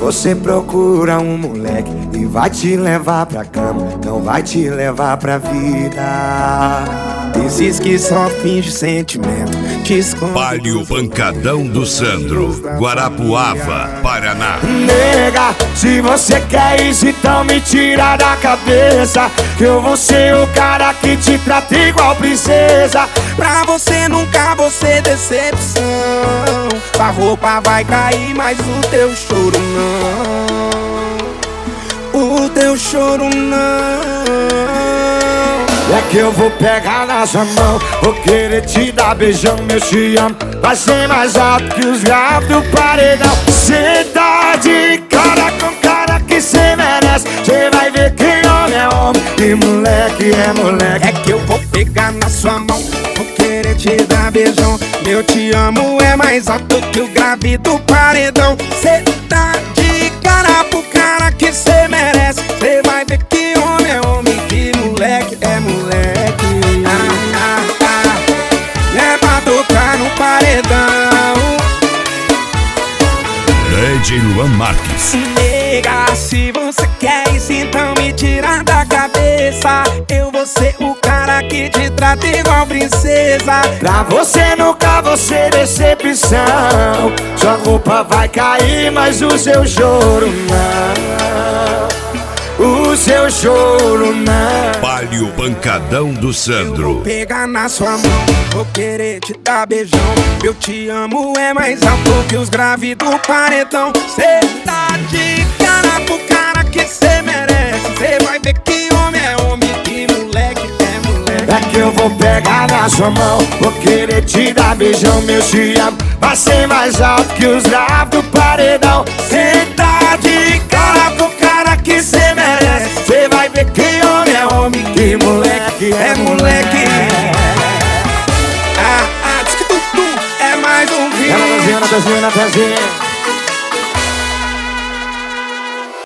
Você procura um moleque e vai te levar pra cama, não vai te levar pra vida. Esses que só finge sentimento, te esconde. Palio Pancadão do Sandro, Guarapuava, Paraná. Nega, se você quer isso, então me tira da cabeça que eu vou ser o cara que te trata igual princesa. Pra você nunca vou ser decepção. A roupa vai cair, mas o teu choro não. O teu choro não. É que eu vou pegar na sua mão, vou querer te dar beijão, meu te amo. Vai ser mais alto que os graves do paredão. Cê tá de cara com cara que cê merece. Cê vai ver que homem é homem e moleque é moleque. É que eu vou pegar na sua mão, vou querer te dar beijão. Meu te amo é mais alto que o grave do paredão. Cê tá de cara pro cara que cê merece. Cê vai ver que homem é homem, que moleque é moleque. É pra tocar no paredão. Lady Luan Marques. Nega, se você quer isso, então me tira da cabeça. Eu vou ser o cara que te trata igual princesa. Pra você nunca vou ser decepção. Sua roupa vai cair, mas o seu choro não. O seu choro não. Palio Pancadão do Eu vou Sandro. pegar na sua mão, vou querer te dar beijão. Eu te amo é mais alto que os graves do paredão. Cê tá de cara pro cara que cê merece. Cê vai ver que homem é homem, que moleque é moleque. É que eu vou pegar na sua mão, vou querer te dar beijão, meu te amo. Vai ser mais alto que os graves do paredão. Cê tá de cara pro cara que cê merece. Cê vai ver que homem é homem, que moleque é moleque. Diz que tu é mais um vídeo. Ela tá vendo,